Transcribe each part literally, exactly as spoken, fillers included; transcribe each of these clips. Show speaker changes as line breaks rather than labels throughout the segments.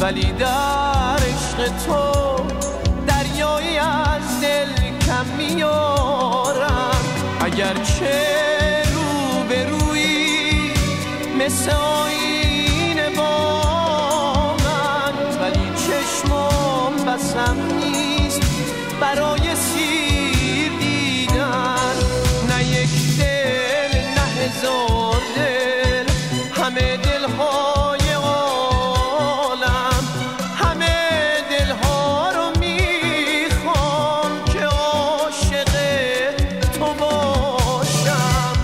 ولی در عشق تو دریایی از دل کم میارم. اگرچه رو به روی مثل آینه با من، ولی چشمم بسم نیست برای سیر دیدن. نه یک دل نه هزار دل، همه دلهای عالم، همه دلها رو میخوام که عاشق تو باشم.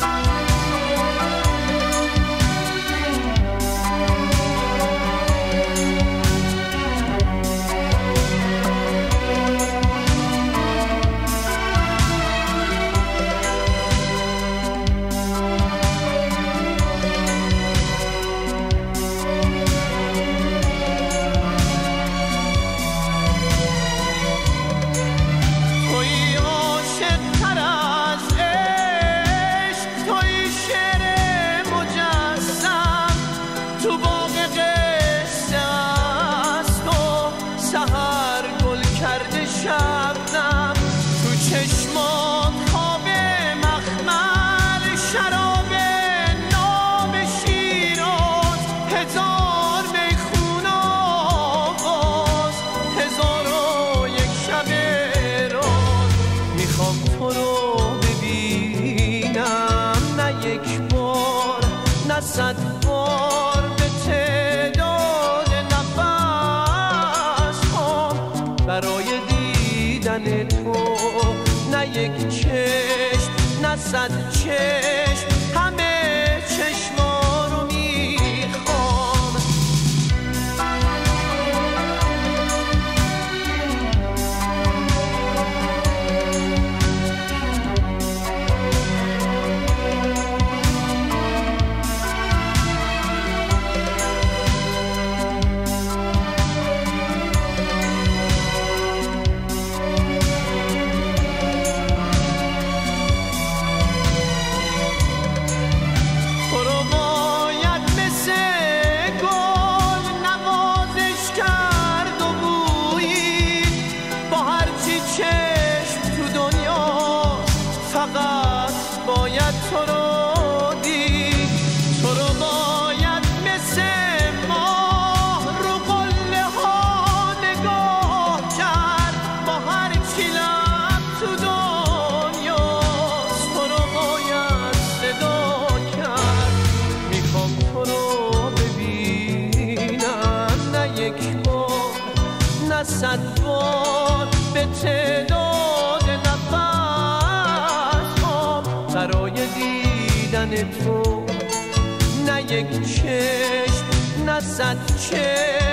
شبنم تو چشمات خواب مخمل، شراب ناب شیراز، هزار میخونه آواز، هزار و یک شب راز. میخوام تو رو ببینم، نه یک بار نه صد بار، به تعداد نفس هم برای دیدن تو. نه یک چشم نه صد چشم، همه چشما رو میخوام. فقط باید تو رو دید، تو رو باید مثل ماه رو قله ها نگاه کرد، با هر چی لب تو دنیاست تو رو باید صدا کرد. میخوام تو رو ببینم، نه یک بار نه صد بار، به تعداد برای دیدن تو. نه یک چشم نه صد چشم،